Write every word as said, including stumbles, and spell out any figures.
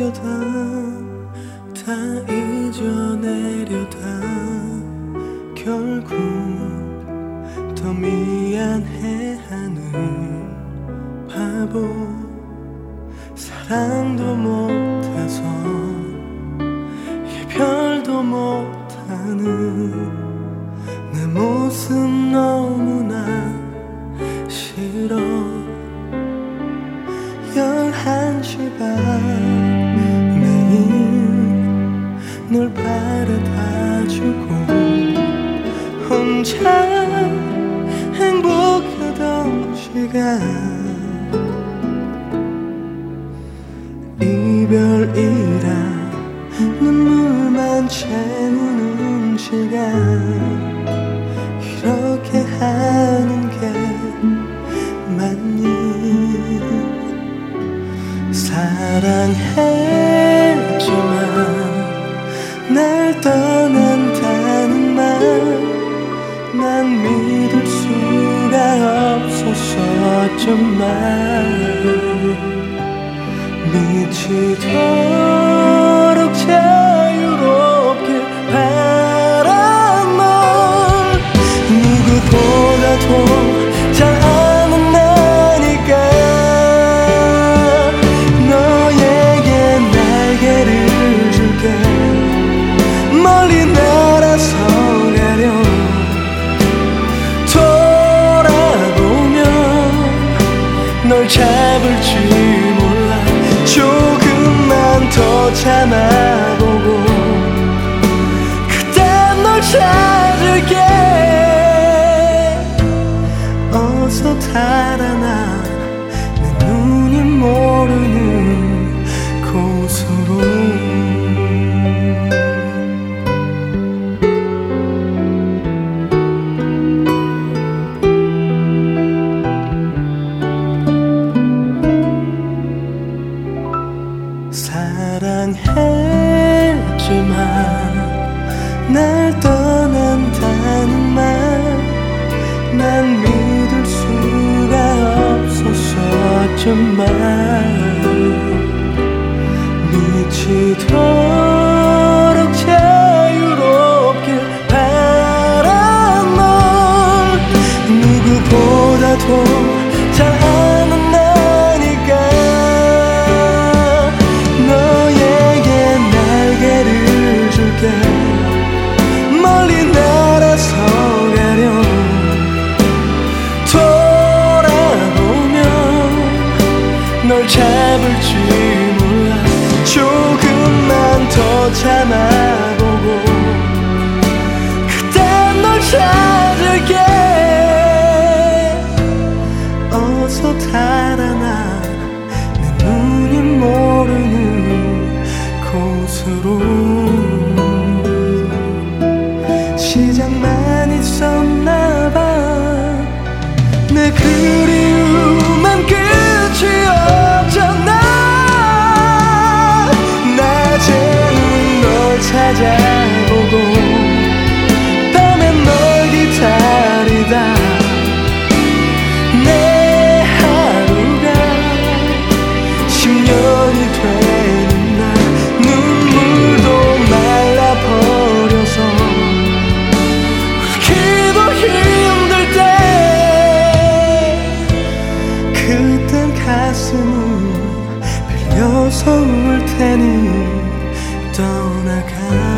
잊어내려다 다 잊어내려다 결국 더 미안해하는 바보. 사랑도 못해서 이별도 못하는 내 모습 너무나 싫어. 열한 시 반 매일 널 바래다 주고 혼자 행복하던 시간, 이별이라 눈물만 채우는 시간, 이렇게 하는 게 맞니? 사랑했지만 날 떠난다는 말 난 믿을 수가 없었었지만 미치도록 자유롭게 바란 널 누구보다도 잘 아는 나니까 너에게 날개를 줄게. 멀리 날아서 가려 돌아보면 널 잡을지 몰라. 조금만 더 참아보고 그땐 널 찾을게. 어서 달아나 내 눈이 모르는 곳으로. 사랑했지만 날 떠난다는 말 난 믿을 수가 없었었지만 미치도록 자유롭게 바란 널 누구보다도 잘 아는 나니까 너에게 날개를 줄게. 멀리 날아서 가려 돌아보면 널 잡을지 몰라. 조금만 더 참아보고 그땐 널 찾을게. 어서 달아나 내 눈이 모르는 곳으로. 시작만 있었나봐. 내 그리움은 끝이 없잖아. 낮에는 널 찾아보고 밤엔 널 기다리다 내 하루가 십 년이 되는 날 눈물도 말라버려서 울기도 힘들 때 그땐 가슴을 빌려서 울 테니 떠나가.